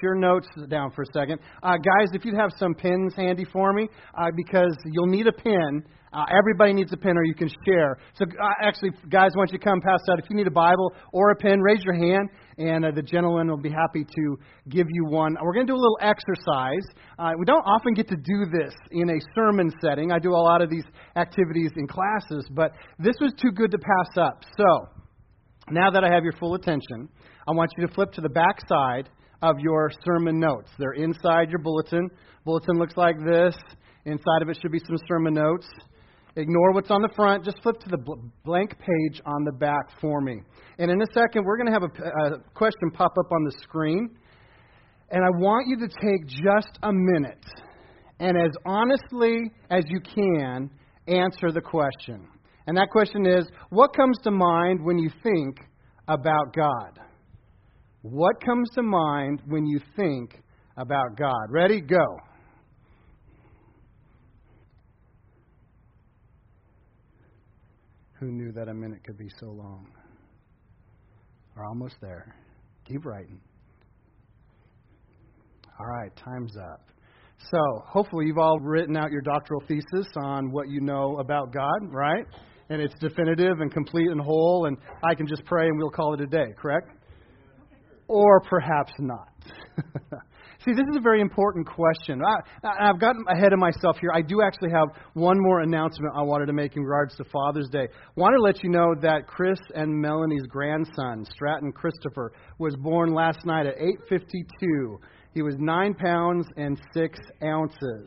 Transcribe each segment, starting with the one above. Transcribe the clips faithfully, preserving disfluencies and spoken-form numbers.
your notes down for a second. Uh, guys, if you have some pens handy for me, uh, because you'll need a pen. Uh, everybody needs a pen, or you can share. So uh, actually, guys, why don't you come pass out? If you need a Bible or a pen, raise your hand, and uh, the gentleman will be happy to give you one. We're going to do a little exercise. Uh, we don't often get to do this in a sermon setting. I do a lot of these activities in classes, but this was too good to pass up. So now that I have your full attention, I want you to flip to the back side of your sermon notes. They're inside your bulletin. Bulletin looks like this. Inside of it should be some sermon notes. Ignore what's on the front. Just flip to the bl- blank page on the back for me. And in a second, we're going to have a, a question pop up on the screen. And I want you to take just a minute and as honestly as you can answer the question. And that question is, what comes to mind when you think about God? What comes to mind when you think about God? Ready? Go. Who knew that a minute could be so long? We're almost there. Keep writing. All right, time's up. So, hopefully you've all written out your doctoral thesis on what you know about God, right? And it's definitive and complete and whole, and I can just pray and we'll call it a day, correct? Or perhaps not. See, this is a very important question. I, I've gotten ahead of myself here. I do actually have one more announcement I wanted to make in regards to Father's Day. I want to let you know that Chris and Melanie's grandson, Stratton Christopher, was born last night at eight fifty-two. He was nine pounds and six ounces.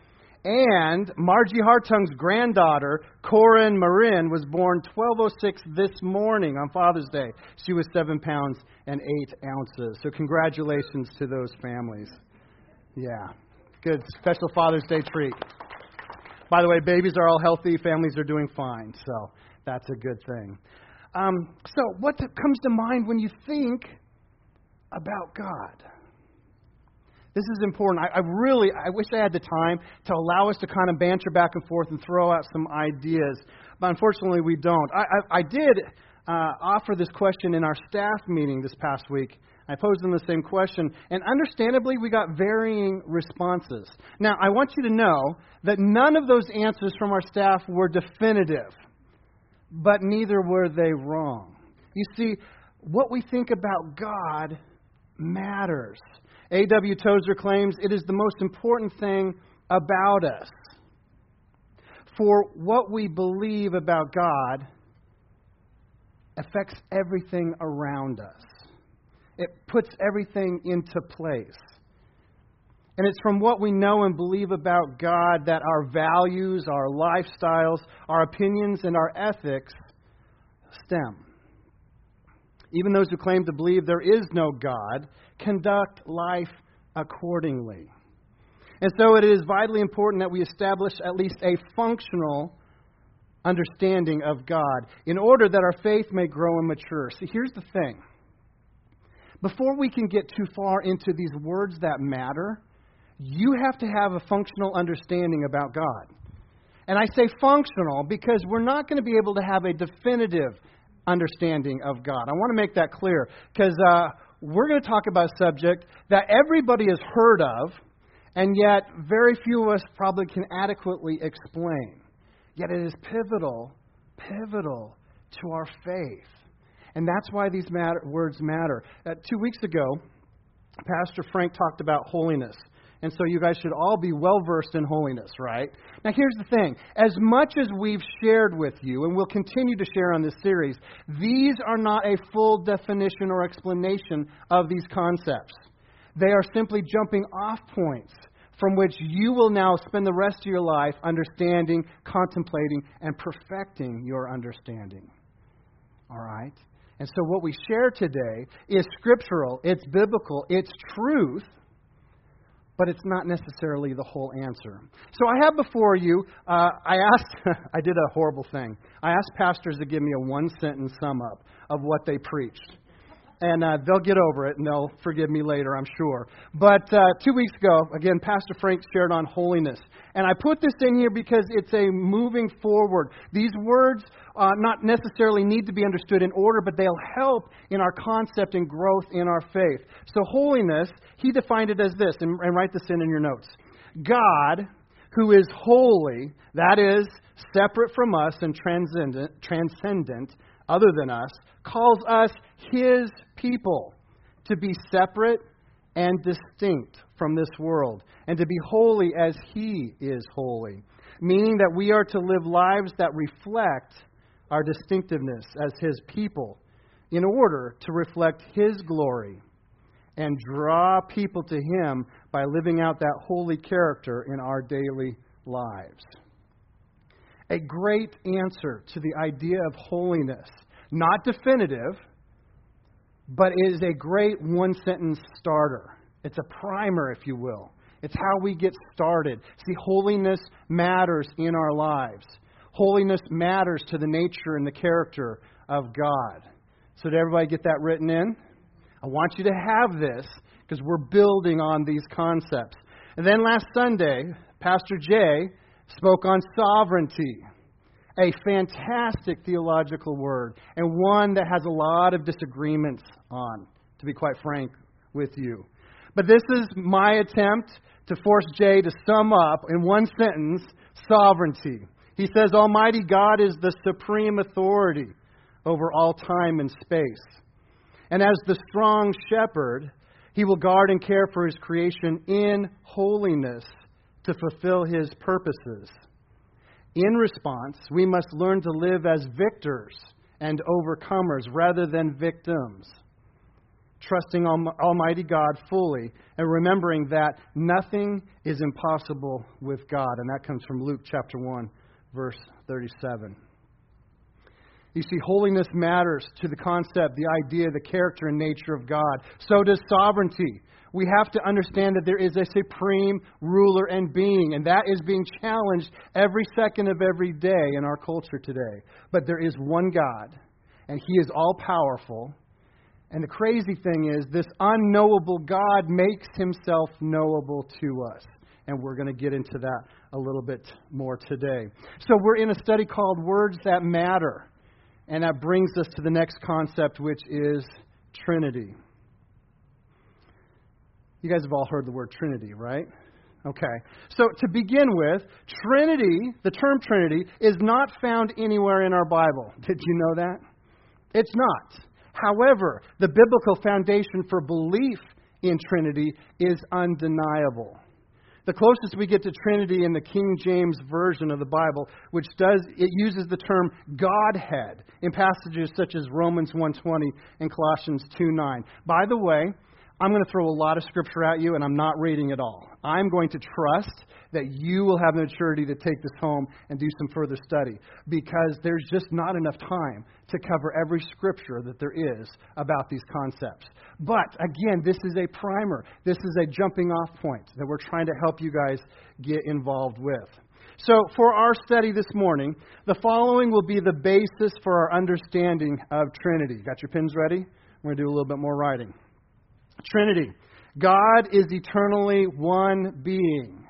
And Margie Hartung's granddaughter, Corin Marin, was born twelve oh six this morning on Father's Day. She was seven pounds and eight ounces. So congratulations to those families. Yeah, good special Father's Day treat. By the way, babies are all healthy. Families are doing fine. So that's a good thing. Um, so what comes to mind when you think about God? This is important. I, I really, I wish I had the time to allow us to kind of banter back and forth and throw out some ideas. But unfortunately, we don't. I, I, I did uh, offer this question in our staff meeting this past week. I posed them the same question. And understandably, we got varying responses. Now, I want you to know that none of those answers from our staff were definitive. But neither were they wrong. You see, what we think about God matters. A W Tozer claims it is the most important thing about us. For what we believe about God affects everything around us. It puts everything into place. And it's from what we know and believe about God that our values, our lifestyles, our opinions, and our ethics stem. Even those who claim to believe there is no God conduct life accordingly. And so it is vitally important that we establish at least a functional understanding of God in order that our faith may grow and mature. See, here's the thing. Before we can get too far into these words that matter, you have to have a functional understanding about God. And I say functional because we're not going to be able to have a definitive understanding of God. I want to make that clear because uh, we're going to talk about a subject that everybody has heard of, and yet very few of us probably can adequately explain. Yet it is pivotal, pivotal to our faith. And that's why these matter, words matter. Uh, two weeks ago, Pastor Frank talked about holiness. And so you guys should all be well-versed in holiness, right? Now, here's the thing. As much as we've shared with you, and we'll continue to share on this series, these are not a full definition or explanation of these concepts. They are simply jumping off points from which you will now spend the rest of your life understanding, contemplating, and perfecting your understanding. All right? And so what we share today is scriptural, it's biblical, it's truth, but it's not necessarily the whole answer. So I have before you, uh, I asked, I did a horrible thing. I asked pastors to give me a one-sentence sum-up of what they preached. And uh, they'll get over it, and they'll forgive me later, I'm sure. But uh, two weeks ago, again, Pastor Frank shared on holiness. And I put this in here because it's a moving forward. These words uh, not necessarily need to be understood in order, but they'll help in our concept and growth in our faith. So holiness, he defined it as this, and, and write this in in your notes. God, who is holy, that is, separate from us and transcendent, transcendent, other than us, calls us His people to be separate and distinct from this world, and to be holy as He is holy, meaning that we are to live lives that reflect our distinctiveness as His people in order to reflect His glory and draw people to Him by living out that holy character in our daily lives. A great answer to the idea of holiness. Not definitive, but it is a great one-sentence starter. It's a primer, if you will. It's how we get started. See, holiness matters in our lives. Holiness matters to the nature and the character of God. So did everybody get that written in? I want you to have this because we're building on these concepts. And then last Sunday, Pastor Jay spoke on sovereignty. A fantastic theological word, and one that has a lot of disagreements on, to be quite frank with you. But this is my attempt to force Jay to sum up in one sentence sovereignty. He says, Almighty God is the supreme authority over all time and space. And as the strong shepherd, He will guard and care for His creation in holiness to fulfill His purposes. In response, we must learn to live as victors and overcomers rather than victims, trusting Almighty God fully and remembering that nothing is impossible with God. And that comes from Luke chapter one, verse thirty-seven. You see, holiness matters to the concept, the idea, the character and nature of God. So does sovereignty. We have to understand that there is a supreme ruler and being, and that is being challenged every second of every day in our culture today. But there is one God, and He is all-powerful. And the crazy thing is, this unknowable God makes Himself knowable to us. And we're going to get into that a little bit more today. So we're in a study called Words That Matter. And that brings us to the next concept, which is Trinity. You guys have all heard the word Trinity, right? Okay. So to begin with, Trinity, the term Trinity, is not found anywhere in our Bible. Did you know that? It's not. However, the biblical foundation for belief in Trinity is undeniable. The closest we get to Trinity in the King James Version of the Bible, which does, it uses the term Godhead in passages such as Romans one twenty and Colossians two nine. By the way, I'm going to throw a lot of scripture at you, and I'm not reading it all. I'm going to trust that you will have the maturity to take this home and do some further study, because there's just not enough time to cover every scripture that there is about these concepts. But, again, this is a primer. This is a jumping off point that we're trying to help you guys get involved with. So, for our study this morning, the following will be the basis for our understanding of Trinity. Got your pens ready? We're going to do a little bit more writing. Trinity. God is eternally one being,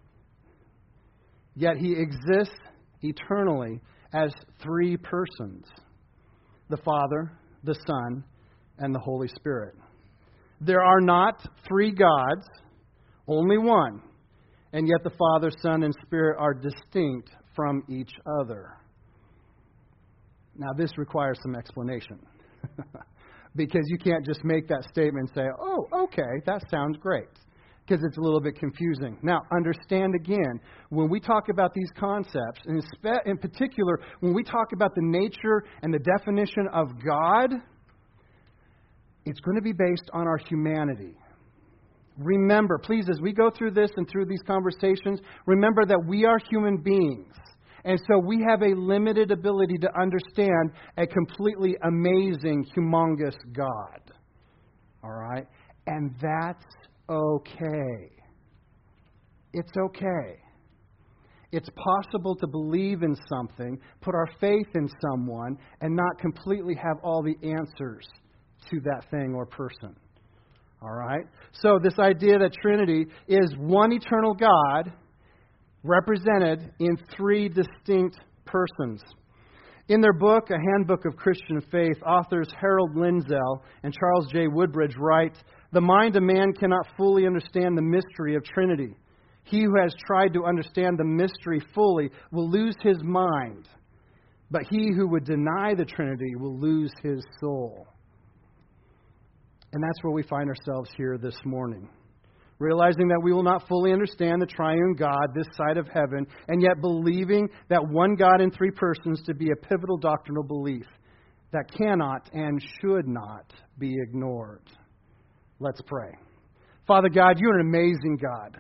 yet He exists eternally as three persons: the Father, the Son, and the Holy Spirit. There are not three gods, only one, and yet the Father, Son, and Spirit are distinct from each other. Now, this requires some explanation. Because you can't just make that statement and say, oh, okay, that sounds great. Because it's a little bit confusing. Now, understand again, when we talk about these concepts, and in particular, when we talk about the nature and the definition of God, it's going to be based on our humanity. Remember, please, as we go through this and through these conversations, remember that we are human beings. And so we have a limited ability to understand a completely amazing, humongous God. All right? And that's okay. It's okay. It's possible to believe in something, put our faith in someone, and not completely have all the answers to that thing or person. All right? So this idea that Trinity is one eternal God represented in three distinct persons. In their book, A Handbook of Christian Faith, authors Harold Lindsell and Charles J. Woodbridge write, "The mind of man cannot fully understand the mystery of Trinity. He who has tried to understand the mystery fully will lose his mind, but he who would deny the Trinity will lose his soul." And that's where we find ourselves here this morning, realizing that we will not fully understand the triune God this side of heaven, and yet believing that one God in three persons to be a pivotal doctrinal belief that cannot and should not be ignored. Let's pray. Father God, you're an amazing God.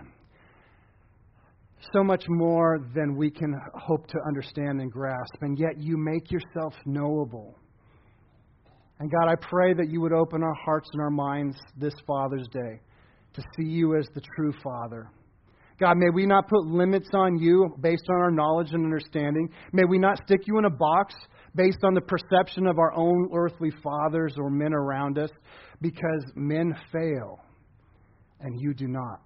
So much more than we can hope to understand and grasp, and yet you make yourself knowable. And God, I pray that you would open our hearts and our minds this Father's Day to see you as the true Father. God, may we not put limits on you based on our knowledge and understanding. May we not stick you in a box based on the perception of our own earthly fathers or men around us, because men fail and you do not.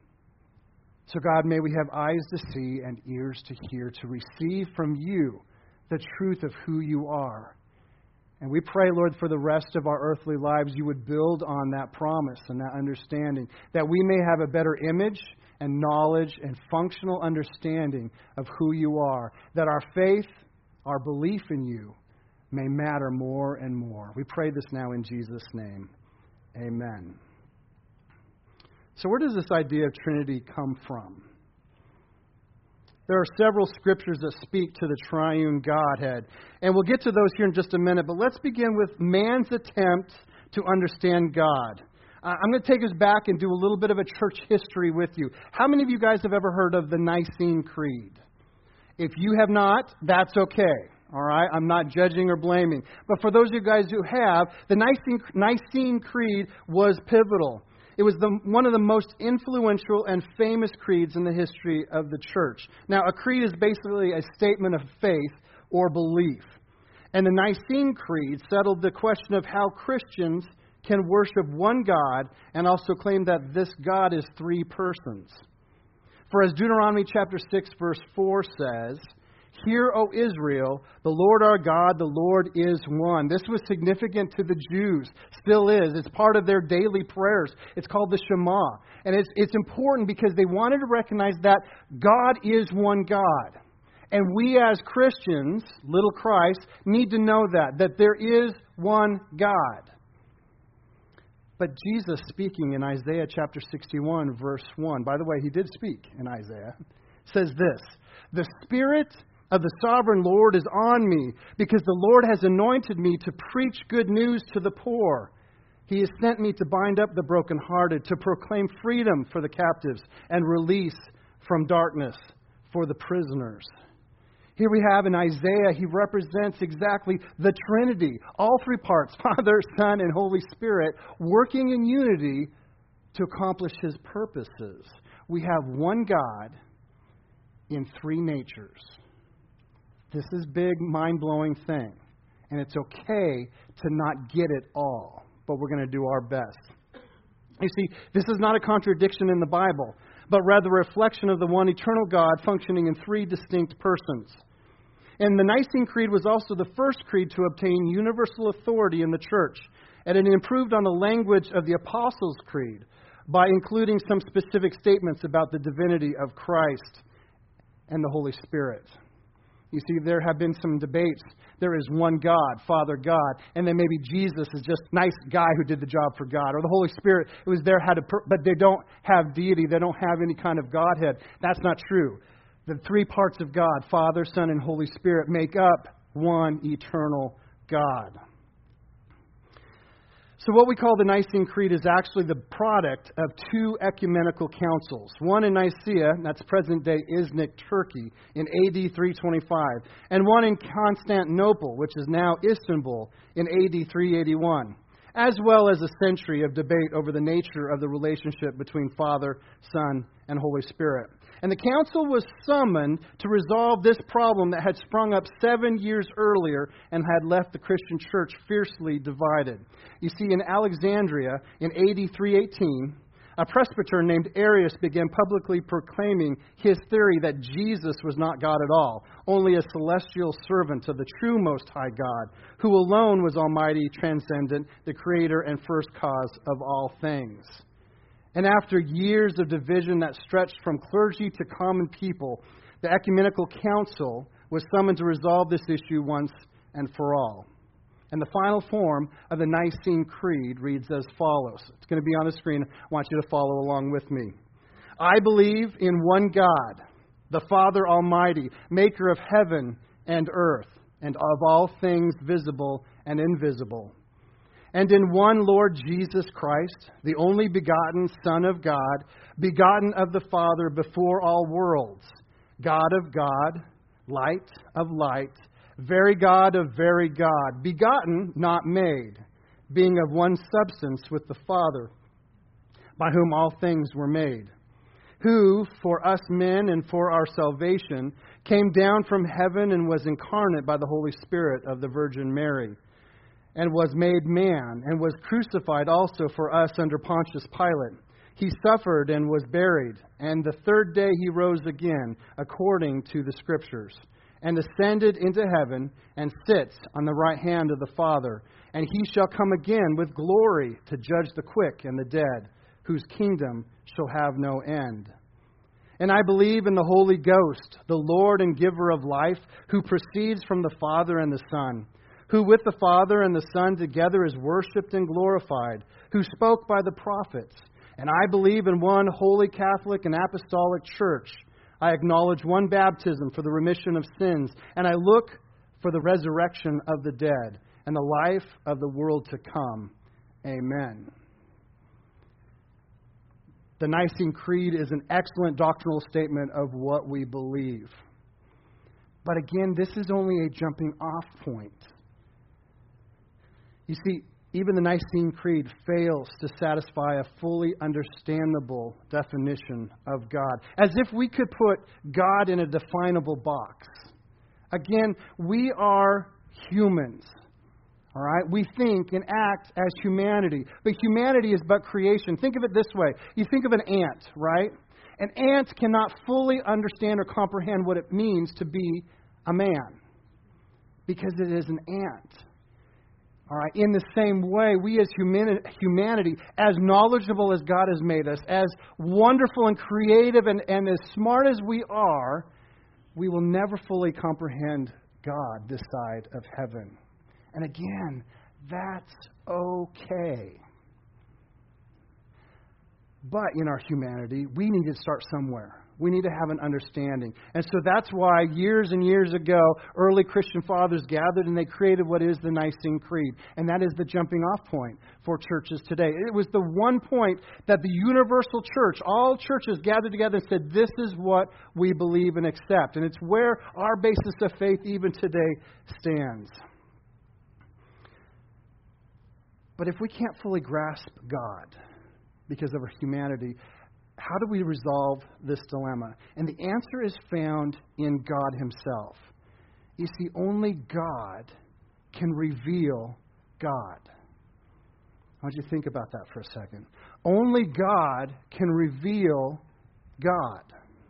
So God, may we have eyes to see and ears to hear, to receive from you the truth of who you are. And we pray, Lord, for the rest of our earthly lives, you would build on that promise and that understanding, that we may have a better image and knowledge and functional understanding of who you are, that our faith, our belief in you, may matter more and more. We pray this now in Jesus' name. Amen. So where does this idea of Trinity come from? There are several scriptures that speak to the triune Godhead, and we'll get to those here in just a minute, but let's begin with man's attempt to understand God. Uh, I'm going to take us back and do a little bit of a church history with you. How many of you guys have ever heard of the Nicene Creed? If you have not, that's okay. All right? I'm not judging or blaming. But for those of you guys who have, the Nicene, Nicene Creed was pivotal. It was the, one of the most influential and famous creeds in the history of the church. Now, a creed is basically a statement of faith or belief. And the Nicene Creed settled the question of how Christians can worship one God and also claim that this God is three persons. For as Deuteronomy chapter six, verse four says, "Hear, O Israel, the Lord our God, the Lord is one." This was significant to the Jews, still is. It's part of their daily prayers. It's called the Shema. And it's, it's important because they wanted to recognize that God is one God. And we as Christians, little Christ, need to know that, that there is one God. But Jesus, speaking in Isaiah chapter sixty-one, verse one, by the way, he did speak in Isaiah, says this, "The Spirit of the sovereign Lord is on me, because the Lord has anointed me to preach good news to the poor. He has sent me to bind up the brokenhearted, to proclaim freedom for the captives and release from darkness for the prisoners." Here we have in Isaiah, he represents exactly the Trinity, all three parts, Father, Son, and Holy Spirit, working in unity to accomplish his purposes. We have one God in three natures. This is a big, mind-blowing thing. And it's okay to not get it all, but we're going to do our best. You see, this is not a contradiction in the Bible, but rather a reflection of the one eternal God functioning in three distinct persons. And the Nicene Creed was also the first creed to obtain universal authority in the church, and it improved on the language of the Apostles' Creed by including some specific statements about the divinity of Christ and the Holy Spirit. You see, there have been some debates. There is one God, Father God, and then maybe Jesus is just a nice guy who did the job for God, or the Holy Spirit who was there, had a, but they don't have deity. They don't have any kind of Godhead. That's not true. The three parts of God, Father, Son, and Holy Spirit, make up one eternal God. So what we call the Nicene Creed is actually the product of two ecumenical councils. One in Nicaea, that's present-day Iznik, Turkey, in A D three twenty-five, and one in Constantinople, which is now Istanbul, in A D three eighty-one. as well as a century of debate over the nature of the relationship between Father, Son, and Holy Spirit. And the council was summoned to resolve this problem that had sprung up seven years earlier and had left the Christian church fiercely divided. You see, in Alexandria in A D three eighteen, a presbyter named Arius began publicly proclaiming his theory that Jesus was not God at all, only a celestial servant of the true Most High God, who alone was almighty, transcendent, the creator and first cause of all things. And after years of division that stretched from clergy to common people, the ecumenical council was summoned to resolve this issue once and for all. And the final form of the Nicene Creed reads as follows. It's going to be on the screen. I want you to follow along with me. I believe in one God, the Father Almighty, maker of heaven and earth, and of all things visible and invisible. And in one Lord Jesus Christ, the only begotten Son of God, begotten of the Father before all worlds, God of God, light of light, very God of very God, begotten, not made, being of one substance with the Father, by whom all things were made, who, for us men and for our salvation, came down from heaven and was incarnate by the Holy Spirit of the Virgin Mary, and was made man, and was crucified also for us under Pontius Pilate. He suffered and was buried, and the third day he rose again, according to the Scriptures, and ascended into heaven, and sits on the right hand of the Father. And he shall come again with glory to judge the quick and the dead, whose kingdom shall have no end. And I believe in the Holy Ghost, the Lord and giver of life, who proceeds from the Father and the Son, who with the Father and the Son together is worshipped and glorified, who spoke by the prophets. And I believe in one holy Catholic and apostolic church. I acknowledge one baptism for the remission of sins, and I look for the resurrection of the dead and the life of the world to come. Amen. The Nicene Creed is an excellent doctrinal statement of what we believe. But again, this is only a jumping off point. You see, even the Nicene Creed fails to satisfy a fully understandable definition of God, as if we could put God in a definable box. Again, we are humans, all right? We think and act as humanity, but humanity is but creation. Think of it this way. You think of an ant, right? An ant cannot fully understand or comprehend what it means to be a man, because it is an ant. All right. In the same way, we as humani- humanity, as knowledgeable as God has made us, as wonderful and creative and, and as smart as we are, we will never fully comprehend God this side of heaven. And again, that's okay. But in our humanity, we need to start somewhere. We need to have an understanding. And so that's why years and years ago, early Christian fathers gathered and they created what is the Nicene Creed. And that is the jumping off point for churches today. It was the one point that the universal church, all churches gathered together and said, this is what we believe and accept. And it's where our basis of faith even today stands. But if we can't fully grasp God because of our humanity, how do we resolve this dilemma? And the answer is found in God Himself. You see, only God can reveal God. I want you to think about that for a second. Only God can reveal God.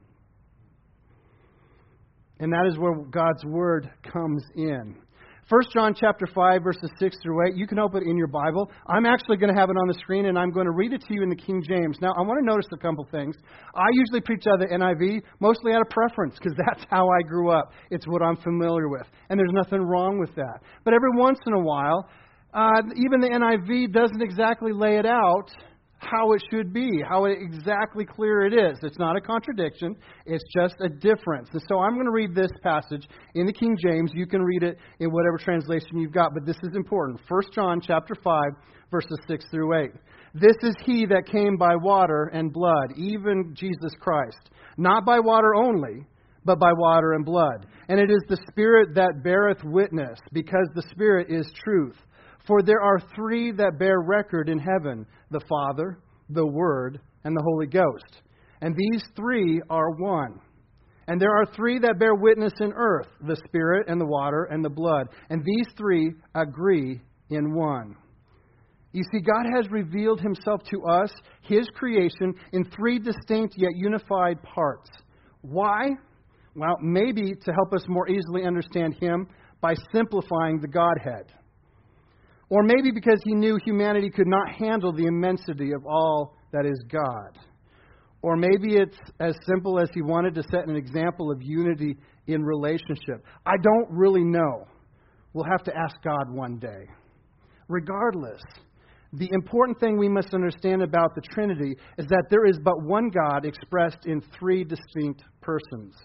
And that is where God's Word comes in. First John chapter five, verses six through eight. You can open it in your Bible. I'm actually going to have it on the screen, and I'm going to read it to you in the King James. Now, I want to notice a couple things. I usually preach out of the N I V, mostly out of preference, because that's how I grew up. It's what I'm familiar with, and there's nothing wrong with that. But every once in a while, uh, even the N I V doesn't exactly lay it out how it should be, how exactly clear it is. It's not a contradiction. It's just a difference. And so I'm going to read this passage in the King James. You can read it in whatever translation you've got, but this is important. First John chapter five, verses six through eight. This is He that came by water and blood, even Jesus Christ. Not by water only, but by water and blood. And it is the Spirit that beareth witness, because the Spirit is truth. For there are three that bear record in heaven, the Father, the Word, and the Holy Ghost. And these three are one. And there are three that bear witness in earth, the Spirit, and the water, and the blood. And these three agree in one. You see, God has revealed Himself to us, His creation, in three distinct yet unified parts. Why? Well, maybe to help us more easily understand Him by simplifying the Godhead. Or maybe because He knew humanity could not handle the immensity of all that is God. Or maybe it's as simple as He wanted to set an example of unity in relationship. I don't really know. We'll have to ask God one day. Regardless, the important thing we must understand about the Trinity is that there is but one God expressed in three distinct persons.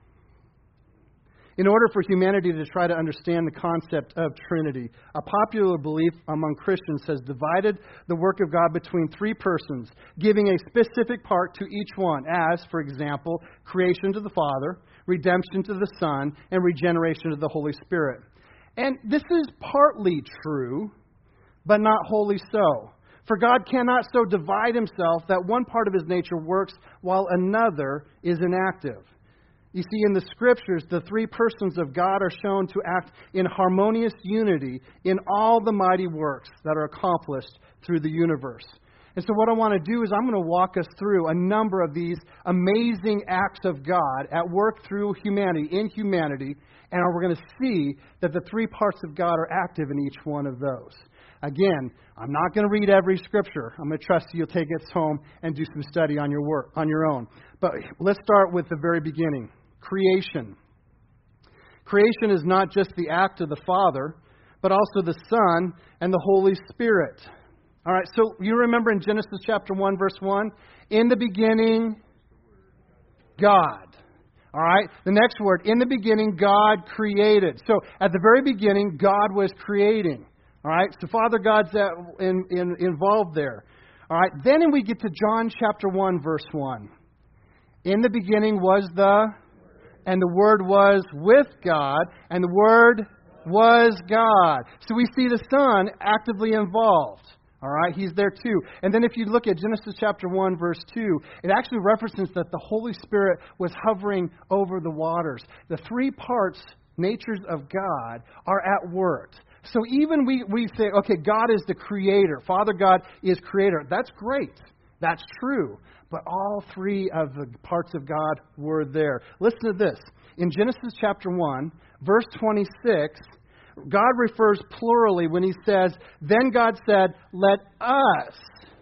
In order for humanity to try to understand the concept of Trinity, a popular belief among Christians has divided the work of God between three persons, giving a specific part to each one, as, for example, creation to the Father, redemption to the Son, and regeneration to the Holy Spirit. And this is partly true, but not wholly so. For God cannot so divide Himself that one part of His nature works while another is inactive. You see, in the Scriptures, the three persons of God are shown to act in harmonious unity in all the mighty works that are accomplished through the universe. And so what I want to do is I'm going to walk us through a number of these amazing acts of God at work through humanity, in humanity, and we're going to see that the three parts of God are active in each one of those. Again, I'm not going to read every scripture. I'm going to trust you'll take it home and do some study on your work, on your own. But let's start with the very beginning. Creation. Creation is not just the act of the Father, but also the Son and the Holy Spirit. All right, so you remember in Genesis chapter one, verse one, in the beginning, God. All right, the next word, in the beginning, God created. So at the very beginning, God was creating. All right, so Father God's in, in, involved there. All right, then we get to John chapter one, verse one. In the beginning was the, and the Word was with God, and the Word was God. So we see the Son actively involved. All right, He's there too. And then if you look at Genesis chapter one, verse two, it actually references that the Holy Spirit was hovering over the waters. The three parts, natures of God, are at work. So even we, we say, okay, God is the creator. Father God is creator. That's great. That's true. But all three of the parts of God were there. Listen to this. In Genesis chapter one, verse twenty-six, God refers plurally when He says, then God said, let us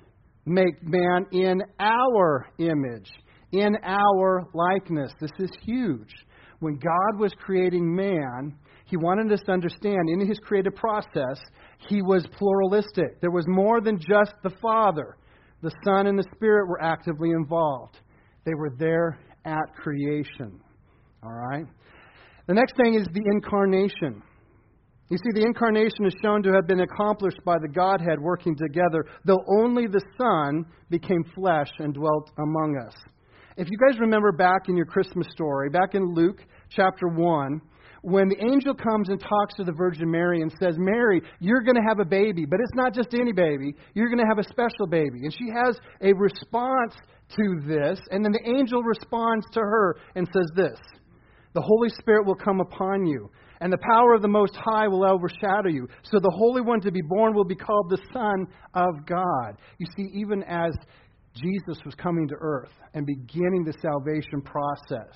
make man in our image, in our likeness. This is huge. When God was creating man, He wanted us to understand in His creative process, He was pluralistic. There was more than just the Father. The Son and the Spirit were actively involved. They were there at creation. All right? The next thing is the incarnation. You see, the incarnation is shown to have been accomplished by the Godhead working together, though only the Son became flesh and dwelt among us. If you guys remember back in your Christmas story, back in Luke chapter one, when the angel comes and talks to the Virgin Mary and says, Mary, you're going to have a baby, but it's not just any baby. You're going to have a special baby. And she has a response to this, and then the angel responds to her and says this, the Holy Spirit will come upon you, and the power of the Most High will overshadow you. So the Holy One to be born will be called the Son of God. You see, even as Jesus was coming to earth and beginning the salvation process,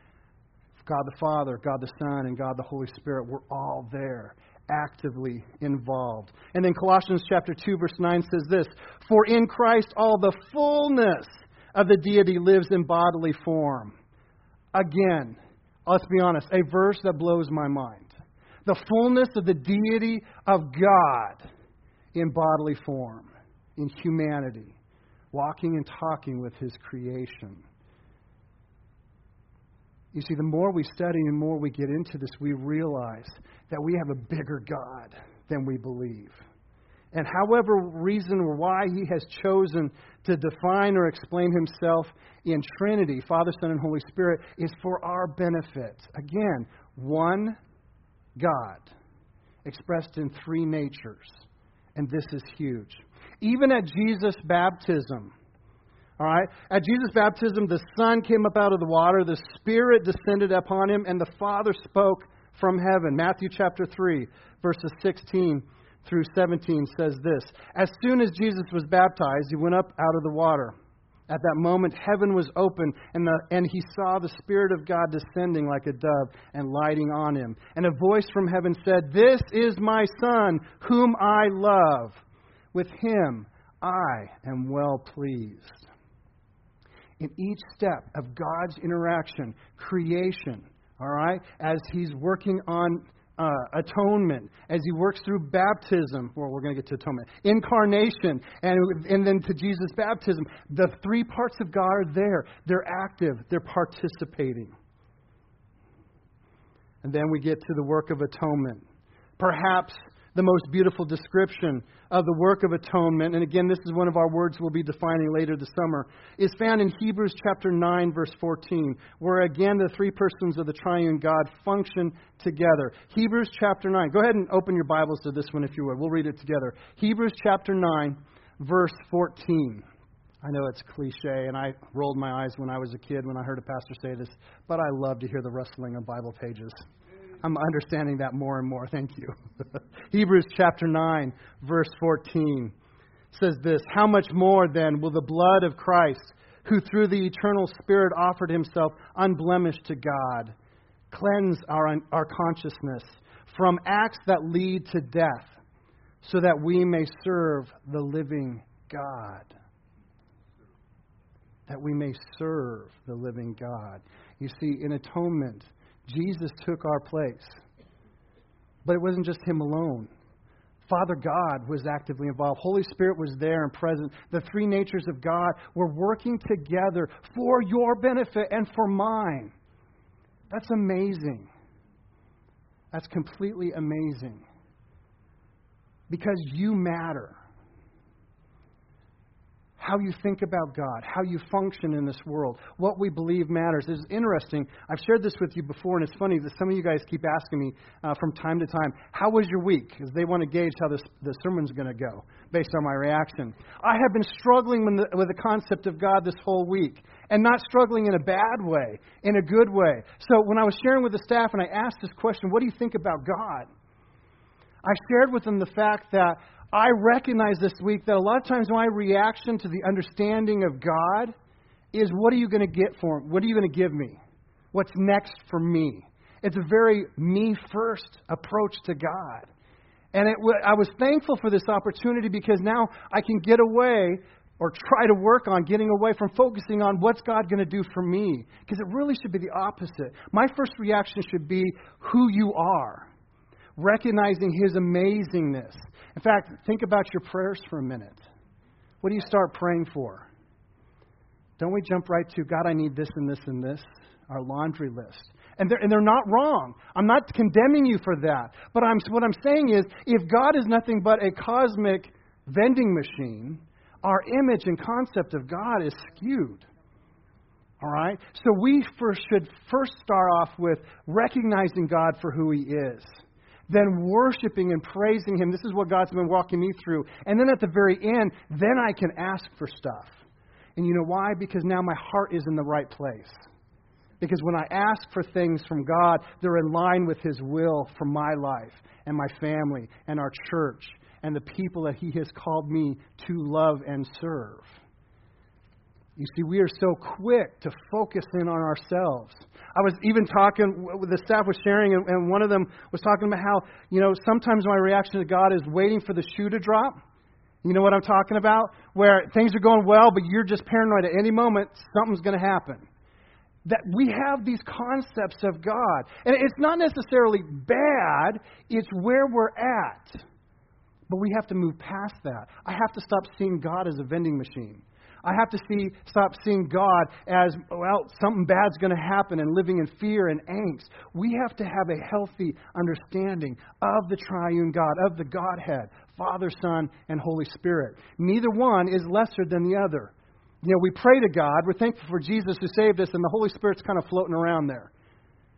God the Father, God the Son, and God the Holy Spirit were all there, actively involved. And then Colossians chapter two, verse nine says this, for in Christ all the fullness of the deity lives in bodily form. Again, let's be honest, a verse that blows my mind. The fullness of the deity of God in bodily form, in humanity, walking and talking with His creation. You see, the more we study and the more we get into this, we realize that we have a bigger God than we believe. And however reason or why He has chosen to define or explain Himself in Trinity, Father, Son, and Holy Spirit, is for our benefit. Again, one God expressed in three natures. And this is huge. Even at Jesus' baptism, all right, at Jesus' baptism, the Son came up out of the water, the Spirit descended upon him, and the Father spoke from heaven. Matthew chapter three, verses sixteen through seventeen says this. As soon as Jesus was baptized, he went up out of the water. At that moment, heaven was open, and, the, and he saw the Spirit of God descending like a dove and lighting on him. And a voice from heaven said, "This is my Son, whom I love. With him I am well pleased." In each step of God's interaction, creation, all right, as he's working on Uh, atonement, as he works through baptism, well, we're going to get to atonement, incarnation, and, and then to Jesus' baptism, the three parts of God are there. They're active. They're participating. And then we get to the work of atonement. Perhaps the most beautiful description of the work of atonement, and again, this is one of our words we'll be defining later this summer, is found in Hebrews chapter nine, verse fourteen, where again the three persons of the triune God function together. Hebrews chapter nine. Go ahead and open your Bibles to this one if you would. We'll read it together. Hebrews chapter nine, verse fourteen. I know it's cliche, and I rolled my eyes when I was a kid when I heard a pastor say this, but I love to hear the rustling of Bible pages. I'm understanding that more and more. Thank you. Hebrews chapter nine, verse fourteen says this, "How much more then will the blood of Christ, who through the eternal Spirit offered himself unblemished to God, cleanse our, our consciousness from acts that lead to death, so that we may serve the living God." That we may serve the living God. You see, in atonement, Jesus took our place. But it wasn't just him alone. Father God was actively involved. Holy Spirit was there and present. The three natures of God were working together for your benefit and for mine. That's amazing. That's completely amazing. Because you matter. How you think about God, how you function in this world, what we believe matters. It's interesting. I've shared this with you before, and it's funny that some of you guys keep asking me uh, from time to time, how was your week? Because they want to gauge how this, the sermon's going to go based on my reaction. I have been struggling with the, with the concept of God this whole week, and not struggling in a bad way, in a good way. So when I was sharing with the staff and I asked this question, what do you think about God? I shared with them the fact that I recognize this week that a lot of times my reaction to the understanding of God is, what are you going to get for him? What are you going to give me? What's next for me? It's a very me-first approach to God. And it, I was thankful for this opportunity because now I can get away or try to work on getting away from focusing on what's God going to do for me. Because it really should be the opposite. My first reaction should be who you are. Recognizing his amazingness. In fact, think about your prayers for a minute. What do you start praying for? Don't we jump right to, God, I need this and this and this, our laundry list. And they're, and they're not wrong. I'm not condemning you for that. But I'm, what I'm saying is, if God is nothing but a cosmic vending machine, our image and concept of God is skewed. All right? So we first should first start off with recognizing God for who he is. Then worshiping and praising him. This is what God's been walking me through. And then at the very end, then I can ask for stuff. And you know why? Because now my heart is in the right place. Because when I ask for things from God, they're in line with his will for my life and my family and our church and the people that he has called me to love and serve. You see, we are so quick to focus in on ourselves. I was even talking, the staff was sharing, and one of them was talking about how, you know, sometimes my reaction to God is waiting for the shoe to drop. You know what I'm talking about? Where things are going well, but you're just paranoid at any moment something's going to happen. That we have these concepts of God. And it's not necessarily bad, it's where we're at. But we have to move past that. I have to stop seeing God as a vending machine. I have to see, stop seeing God as, well, something bad's going to happen and living in fear and angst. We have to have a healthy understanding of the triune God, of the Godhead, Father, Son, and Holy Spirit. Neither one is lesser than the other. You know, we pray to God. We're thankful for Jesus who saved us, and the Holy Spirit's kind of floating around there.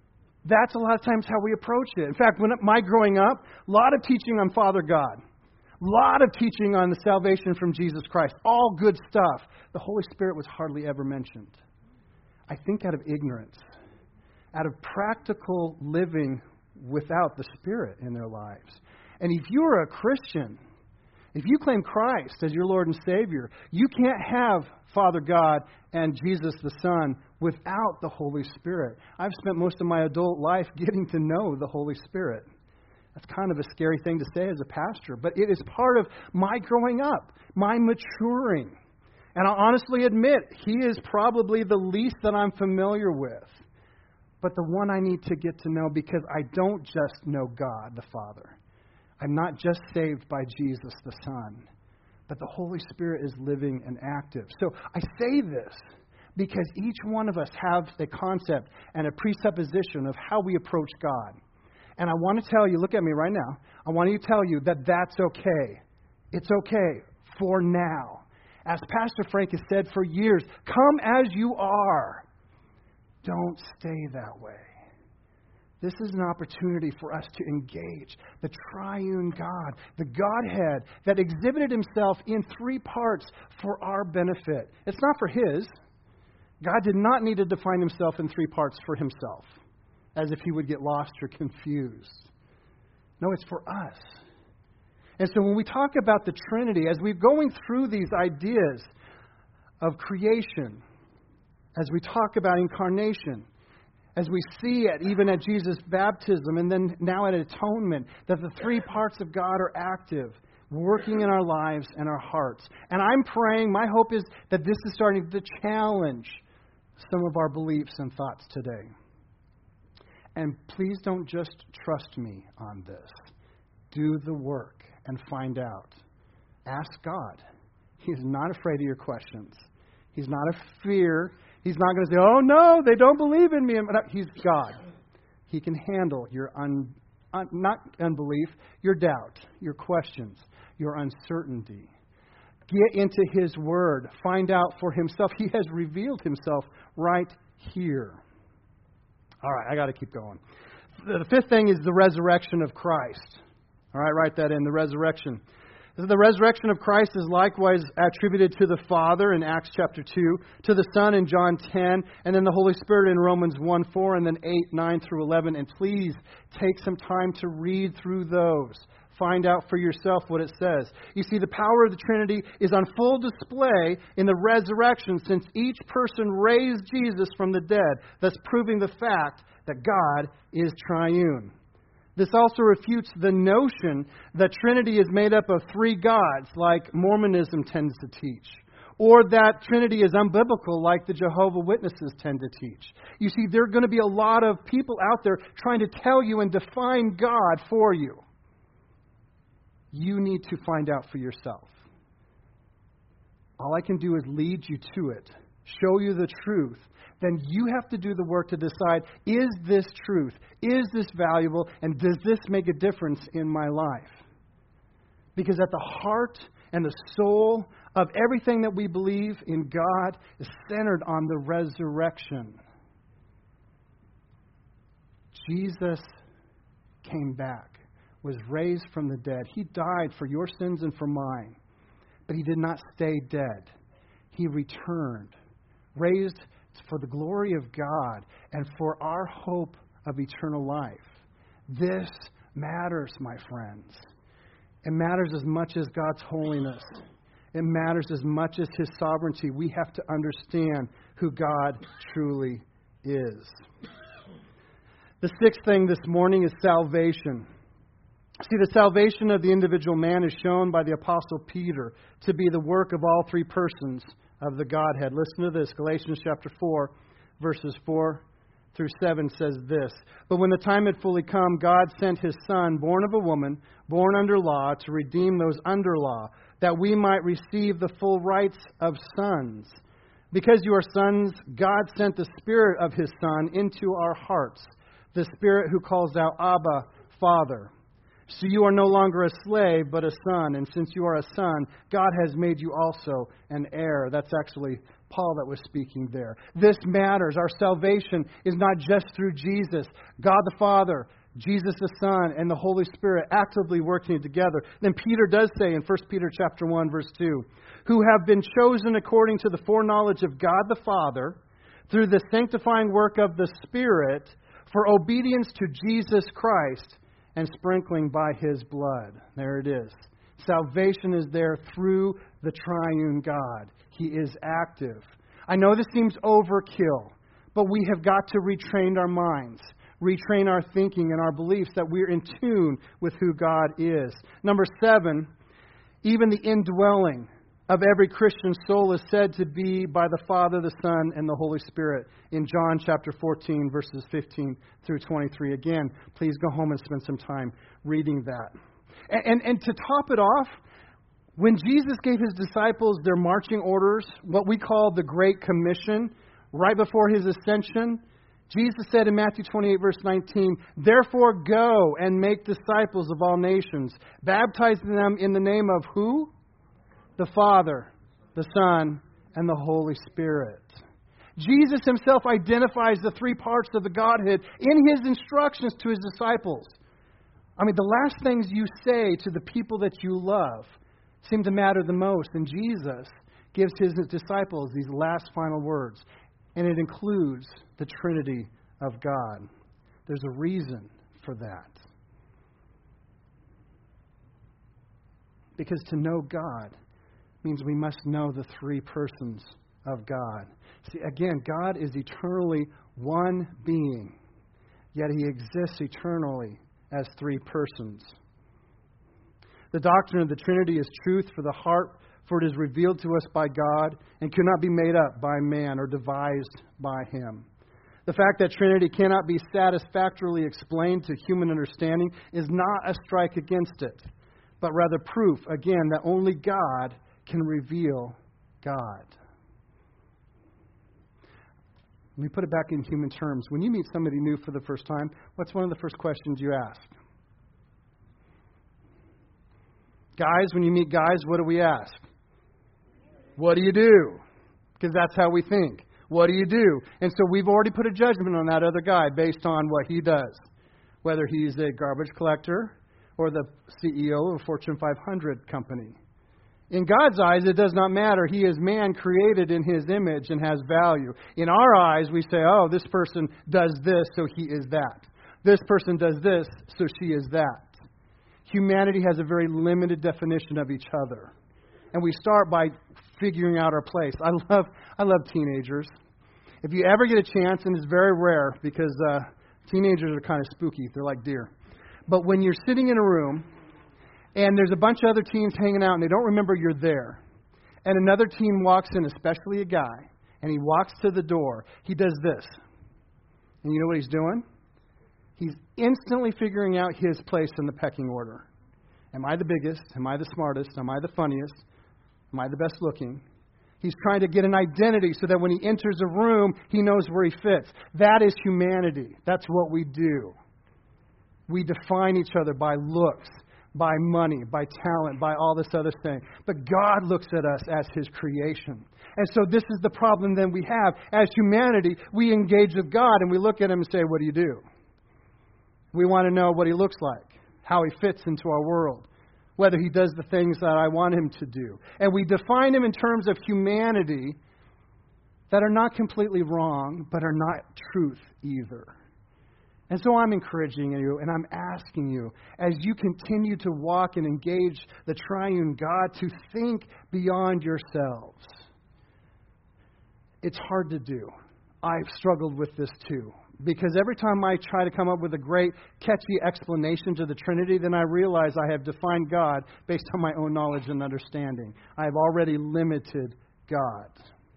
That's a lot of times how we approach it. In fact, when my growing up, a lot of teaching on Father God. lot of teaching on the salvation from Jesus Christ. All good stuff. The Holy Spirit was hardly ever mentioned. I think out of ignorance, out of practical living without the Spirit in their lives. And if you're a Christian, if you claim Christ as your Lord and Savior, you can't have Father God and Jesus the Son without the Holy Spirit. I've spent most of my adult life getting to know the Holy Spirit. That's kind of a scary thing to say as a pastor, but it is part of my growing up, my maturing. And I'll honestly admit, He is probably the least that I'm familiar with, but the one I need to get to know, because I don't just know God the Father. I'm not just saved by Jesus the Son, but the Holy Spirit is living and active. So I say this because each one of us has a concept and a presupposition of how we approach God. And I want to tell you, look at me right now, I want to tell you that that's okay. It's okay for now. As Pastor Frank has said for years, come as you are. Don't stay that way. This is an opportunity for us to engage the triune God, the Godhead that exhibited Himself in three parts for our benefit. It's not for His. God did not need to define Himself in three parts for Himself, as if He would get lost or confused. No, it's for us. And so when we talk about the Trinity, as we're going through these ideas of creation, as we talk about incarnation, as we see it even at Jesus' baptism and then now at atonement, that the three parts of God are active, working in our lives and our hearts. And I'm praying, my hope is that this is starting to challenge some of our beliefs and thoughts today. And please don't just trust me on this. Do the work and find out. Ask God. He's not afraid of your questions. He's not a fear. He's not going to say, oh no, they don't believe in me. He's God. He can handle your un, un, not unbelief, your doubt, your questions, your uncertainty. Get into His Word. Find out for Himself. He has revealed Himself right here. All right, I got to keep going. The fifth thing is the resurrection of Christ. All right, write that in, the resurrection. The resurrection of Christ is likewise attributed to the Father in Acts chapter two, to the Son in John ten, and then the Holy Spirit in Romans one four, and then eight, nine through eleven. And please take some time to read through those. Find out for yourself what it says. You see, the power of the Trinity is on full display in the resurrection, since each person raised Jesus from the dead, thus proving the fact that God is triune. This also refutes the notion that Trinity is made up of three gods, like Mormonism tends to teach, or that Trinity is unbiblical, like the Jehovah's Witnesses tend to teach. You see, there are going to be a lot of people out there trying to tell you and define God for you. You need to find out for yourself. All I can do is lead you to it, show you the truth. Then you have to do the work to decide, is this truth? Is this valuable? And does this make a difference in my life? Because at the heart and the soul of everything that we believe in God is centered on the resurrection. Jesus came back, was raised from the dead. He died for your sins and for mine. But He did not stay dead. He returned, raised for the glory of God and for our hope of eternal life. This matters, my friends. It matters as much as God's holiness. It matters as much as His sovereignty. We have to understand who God truly is. The sixth thing this morning is salvation. See, the salvation of the individual man is shown by the Apostle Peter to be the work of all three persons of the Godhead. Listen to this. Galatians chapter four, verses four through seven says this. But when the time had fully come, God sent His Son, born of a woman, born under law, to redeem those under law, that we might receive the full rights of sons. Because you are sons, God sent the Spirit of His Son into our hearts, the Spirit who calls out, Abba, Father. So you are no longer a slave, but a son. And since you are a son, God has made you also an heir. That's actually Paul that was speaking there. This matters. Our salvation is not just through Jesus. God the Father, Jesus the Son and the Holy Spirit actively working together. Then Peter does say in First Peter chapter one, verse two, who have been chosen according to the foreknowledge of God the Father, through the sanctifying work of the Spirit, for obedience to Jesus Christ and sprinkling by His blood. There it is. Salvation is there through the triune God. He is active. I know this seems overkill, but we have got to retrain our minds, retrain our thinking and our beliefs that we're in tune with who God is. Number seven, even the indwelling of every Christian soul is said to be by the Father, the Son, and the Holy Spirit in John chapter fourteen, verses fifteen through twenty-three. Again, please go home and spend some time reading that. And, and, and to top it off, when Jesus gave His disciples their marching orders, what we call the Great Commission, right before His ascension, Jesus said in Matthew twenty-eight, verse nineteen, therefore go and make disciples of all nations, baptizing them in the name of who? The Father, the Son, and the Holy Spirit. Jesus Himself identifies the three parts of the Godhead in His instructions to His disciples. I mean, the last things you say to the people that you love seem to matter the most. And Jesus gives His disciples these last final words. And it includes the Trinity of God. There's a reason for that. Because to know God means we must know the three persons of God. See, again, God is eternally one being, yet He exists eternally as three persons. The doctrine of the Trinity is truth for the heart, for it is revealed to us by God and cannot be made up by man or devised by Him. The fact that Trinity cannot be satisfactorily explained to human understanding is not a strike against it, but rather proof, again, that only God can reveal God. Let me put it back in human terms. When you meet somebody new for the first time, what's one of the first questions you ask? Guys, when you meet guys, what do we ask? What do you do? Because that's how we think. What do you do? And so we've already put a judgment on that other guy based on what he does. Whether he's a garbage collector or the C E O of a Fortune five hundred company. In God's eyes, it does not matter. He is man created in His image and has value. In our eyes, we say, oh, this person does this, so he is that. This person does this, so she is that. Humanity has a very limited definition of each other. And we start by figuring out our place. I love I love teenagers. If you ever get a chance, and it's very rare because uh, teenagers are kind of spooky. They're like deer. But when you're sitting in a room, and there's a bunch of other teens hanging out, and they don't remember you're there. And another teen walks in, especially a guy, and he walks to the door. He does this. And you know what he's doing? He's instantly figuring out his place in the pecking order. Am I the biggest? Am I the smartest? Am I the funniest? Am I the best looking? He's trying to get an identity so that when he enters a room, he knows where he fits. That is humanity. That's what we do. We define each other by looks, by money, by talent, by all this other thing. But God looks at us as His creation. And so this is the problem then we have. As humanity, we engage with God and we look at Him and say, what do you do? We want to know what He looks like, how He fits into our world, whether He does the things that I want Him to do. And we define Him in terms of humanity that are not completely wrong, but are not truth either. And so I'm encouraging you and I'm asking you, as you continue to walk and engage the triune God, to think beyond yourselves. It's hard to do. I've struggled with this too. Because every time I try to come up with a great, catchy explanation to the Trinity, then I realize I have defined God based on my own knowledge and understanding. I have already limited God.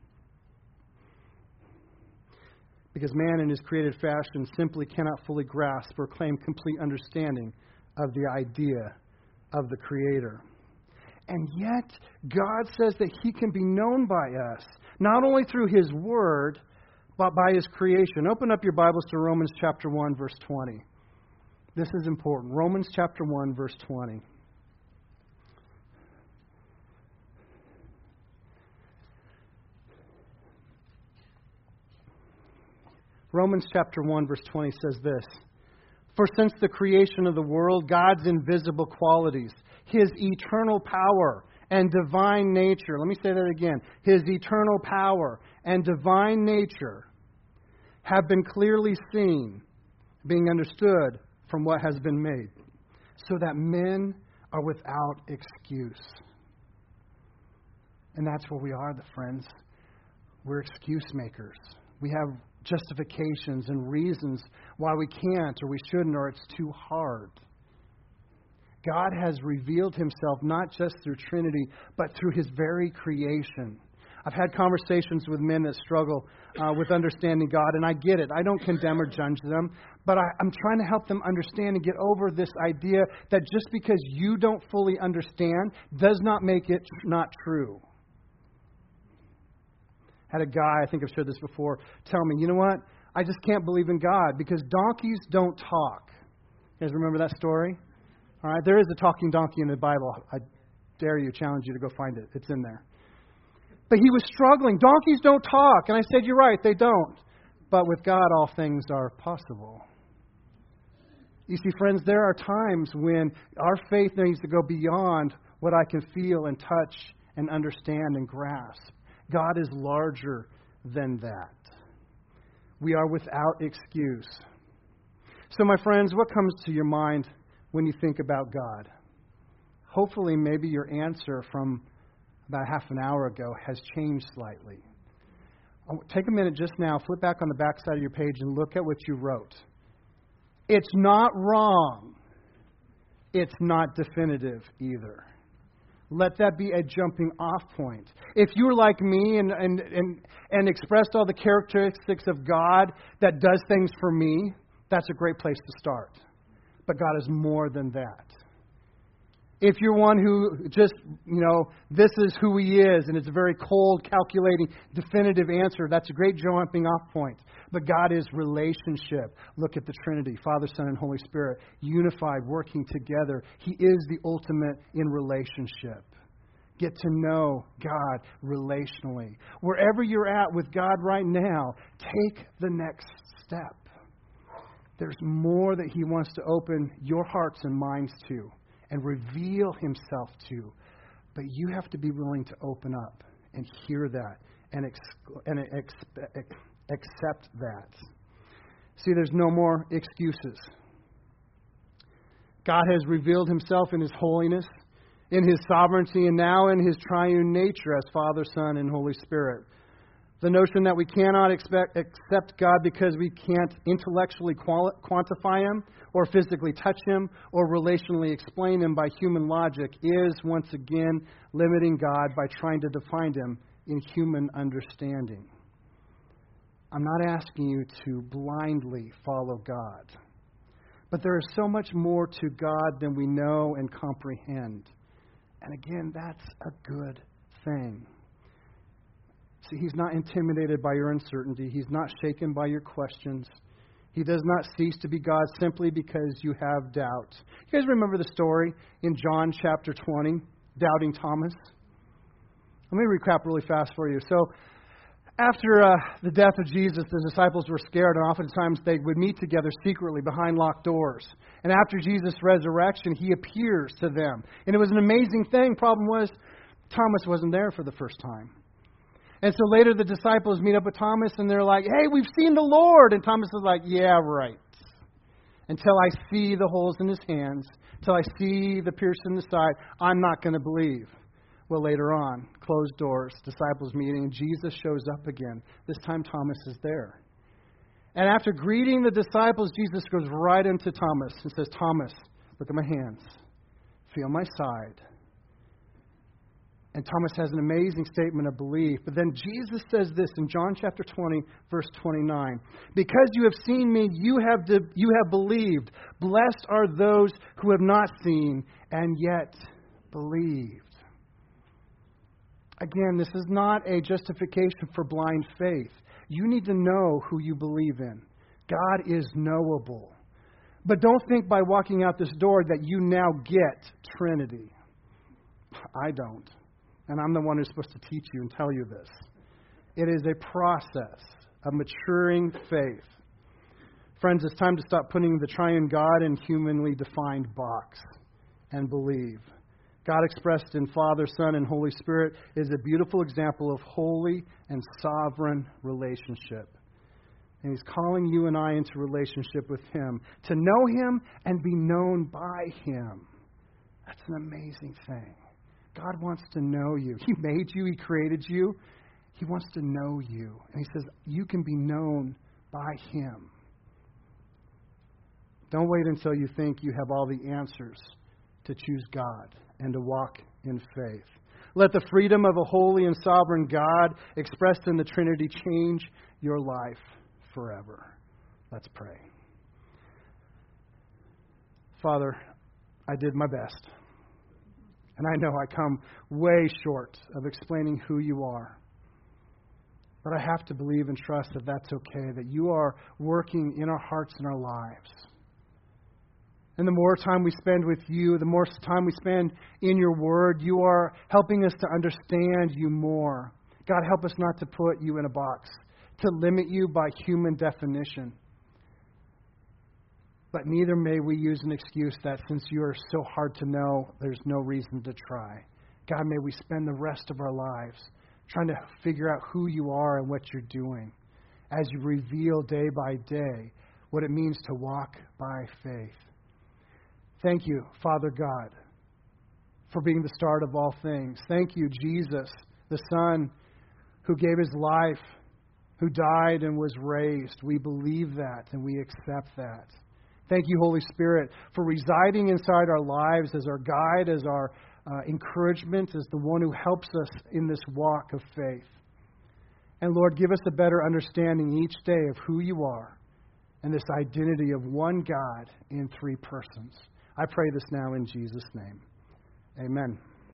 Because man in his created fashion simply cannot fully grasp or claim complete understanding of the idea of the Creator. And yet, God says that He can be known by us, not only through His Word, but by His creation. Open up your Bibles to Romans chapter one, verse twenty. This is important. Romans chapter one, verse twenty. Romans chapter one, verse twenty says this: For since the creation of the world, God's invisible qualities, His eternal power and divine nature, let me say that again, His eternal power and divine nature have been clearly seen, being understood from what has been made, so that men are without excuse. And that's where we are, the friends. We're excuse makers. We have justifications and reasons why we can't or we shouldn't or it's too hard. God has revealed Himself not just through Trinity, but through His very creation. I've had conversations with men that struggle uh, with understanding God, and I get it. I don't condemn or judge them, but I, I'm trying to help them understand and get over this idea that just because you don't fully understand does not make it not true. Had a guy, I think I've shared this before, tell me, you know what? I just can't believe in God because donkeys don't talk. You guys remember that story? All right, there is a talking donkey in the Bible. I dare you, challenge you to go find it. It's in there. But he was struggling. Donkeys don't talk. And I said, you're right, they don't. But with God, all things are possible. You see, friends, there are times when our faith needs to go beyond what I can feel and touch and understand and grasp. God is larger than that. We are without excuse. So, my friends, what comes to your mind when you think about God? Hopefully, maybe your answer from about half an hour ago has changed slightly. Take a minute just now, flip back on the back side of your page and look at what you wrote. It's not wrong. It's not definitive either. Let that be a jumping off point. If you're like me and, and, and, and expressed all the characteristics of God that does things for me, that's a great place to start. But God is more than that. If you're one who just, you know, this is who He is, and it's a very cold, calculating, definitive answer, that's a great jumping off point. But God is relationship. Look at the Trinity, Father, Son, and Holy Spirit, unified, working together. He is the ultimate in relationship. Get to know God relationally. Wherever you're at with God right now, take the next step. There's more that He wants to open your hearts and minds to and reveal Himself to. But you have to be willing to open up and hear that and, ex- and ex- accept that. See, there's no more excuses. God has revealed Himself in His holiness, in His sovereignty, and now in His triune nature as Father, Son, and Holy Spirit. The notion that we cannot expect, accept God because we can't intellectually quali- quantify Him or physically touch Him or relationally explain Him by human logic is, once again, limiting God by trying to define Him in human understanding. I'm not asking you to blindly follow God, but there is so much more to God than we know and comprehend. And again, that's a good thing. See, He's not intimidated by your uncertainty. He's not shaken by your questions. He does not cease to be God simply because you have doubt. You guys remember the story in John chapter twenty, doubting Thomas? Let me recap really fast for you. So, after uh, the death of Jesus, the disciples were scared, and oftentimes they would meet together secretly behind locked doors. And after Jesus' resurrection, He appears to them. And it was an amazing thing. Problem was, Thomas wasn't there for the first time. And so later the disciples meet up with Thomas and they're like, hey, we've seen the Lord. And Thomas is like, yeah, right. Until I see the holes in His hands, until I see the pierce in the side, I'm not going to believe. Well, later on, closed doors, disciples meeting, and Jesus shows up again. This time Thomas is there. And after greeting the disciples, Jesus goes right into Thomas and says, Thomas, look at my hands. Feel my side. And Thomas has an amazing statement of belief. But then Jesus says this in John chapter twenty, verse twenty-nine. Because you have seen me, you have de- you have believed. Blessed are those who have not seen and yet believed. Again, this is not a justification for blind faith. You need to know who you believe in. God is knowable. But don't think by walking out this door that you now get Trinity. I don't. And I'm the one who's supposed to teach you and tell you this. It is a process of maturing faith. Friends, it's time to stop putting the triune God in humanly defined box and believe. God expressed in Father, Son, and Holy Spirit is a beautiful example of holy and sovereign relationship. And He's calling you and I into relationship with Him, to know Him and be known by Him. That's an amazing thing. God wants to know you. He made you. He created you. He wants to know you. And He says you can be known by Him. Don't wait until you think you have all the answers to choose God and to walk in faith. Let the freedom of a holy and sovereign God expressed in the Trinity change your life forever. Let's pray. Father, I did my best. And I know I come way short of explaining who you are. But I have to believe and trust that that's okay, that you are working in our hearts and our lives. And the more time we spend with you, the more time we spend in your word, you are helping us to understand you more. God, help us not to put you in a box, to limit you by human definition. But neither may we use an excuse that since you are so hard to know, there's no reason to try. God, may we spend the rest of our lives trying to figure out who you are and what you're doing as you reveal day by day what it means to walk by faith. Thank you, Father God, for being the start of all things. Thank you, Jesus, the Son who gave His life, who died and was raised. We believe that and we accept that. Thank you, Holy Spirit, for residing inside our lives as our guide, as our uh, encouragement, as the one who helps us in this walk of faith. And Lord, give us a better understanding each day of who you are and this identity of one God in three persons. I pray this now in Jesus' name. Amen.